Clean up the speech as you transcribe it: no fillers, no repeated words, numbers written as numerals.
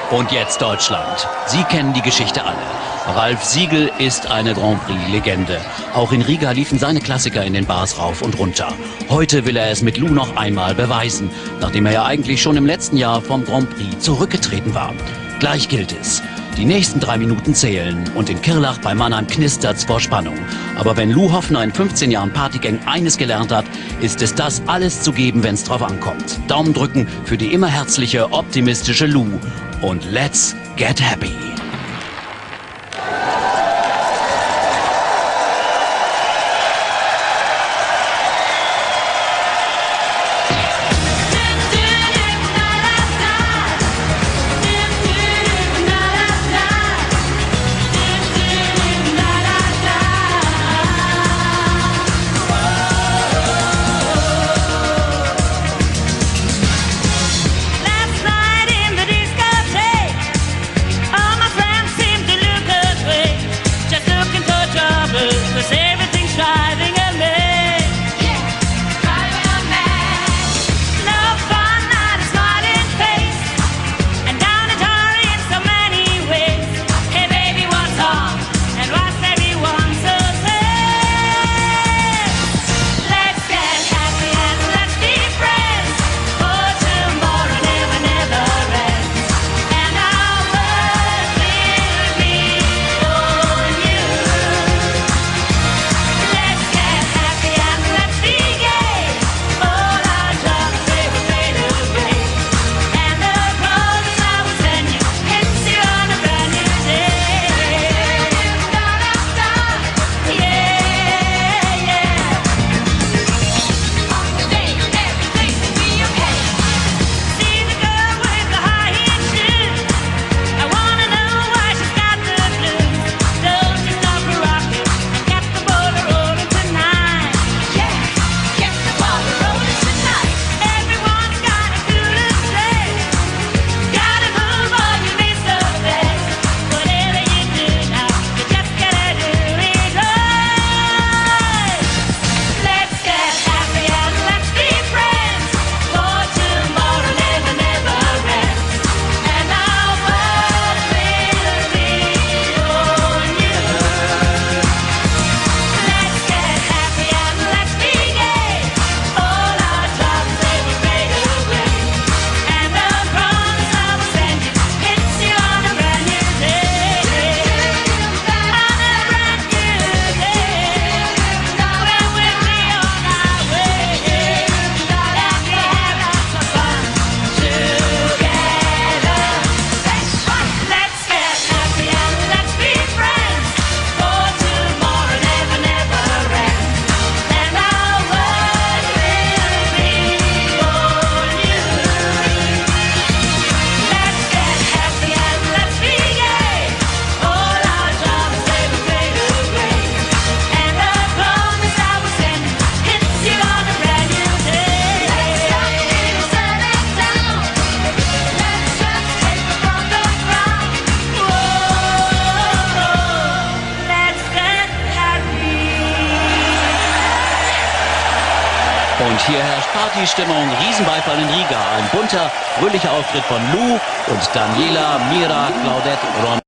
Und jetzt Deutschland. Sie kennen die Geschichte alle. Ralf Siegel ist eine Grand Prix-Legende. Auch in Riga liefen seine Klassiker in den Bars rauf und runter. Heute will er es mit Lou noch einmal beweisen, nachdem er ja eigentlich schon im letzten Jahr vom Grand Prix zurückgetreten war. Gleich gilt es. Die nächsten 3 Minuten zählen und in Kirlach bei Mannheim knistert's vor Spannung. Aber wenn Lou Hoffner in 15 Jahren Partygang eines gelernt hat, ist es das alles zu geben, wenn's drauf ankommt. Daumen drücken für die immer herzliche, optimistische Lou. Und let's get happy. Und hier herrscht Partystimmung, Riesenbeifall in Riga. Ein bunter, fröhlicher Auftritt von Lou und Daniela, Mira, Claudette, Ron.